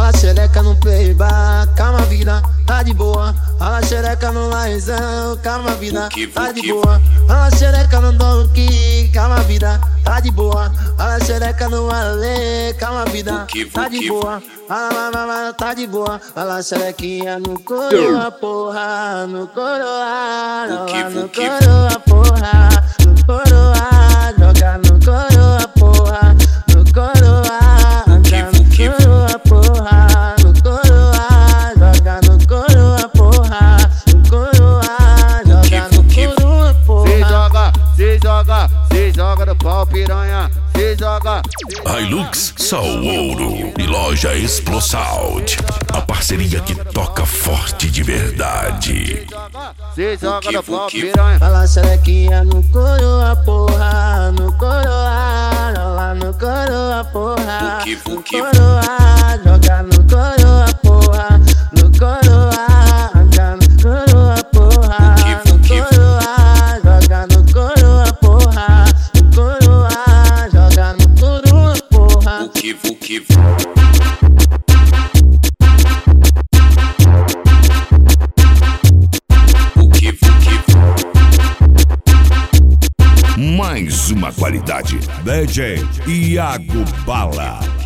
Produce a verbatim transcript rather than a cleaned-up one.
Fala xereca no playback, calma vida, tá de boa. Fala xereca no laizão, calma vida, tá de boa. Fala xereca no donkey, calma vida, tá de boa. Fala xereca no ale, calma vida, tá de boa. Fala, fala, tá de boa. Fala xerequinha no coroa, porra, no coroa, joga no coroa, porra, no coroa, joga no coroa, porra, no coroa, anda no coroa, porra, no coroa, joga no coroa, porra, no coroa, joga no coroa, porra. Se joga, se joga, se joga no pau piranha, se joga. Hilux, Sal Ouro e Loja Explosound, a parceria que toca forte de verdade. Se joga no pau piranha. Fala xerequinha no coroa, porra, no coroa, joga no coroa, porra, no coroa, joga no coroa, porra, no coroa, anda no coroa, porra, no coroa, joga no coroa, porra, no coroa, joga no coroa, porra. Mais uma qualidade. D J Iago Bala.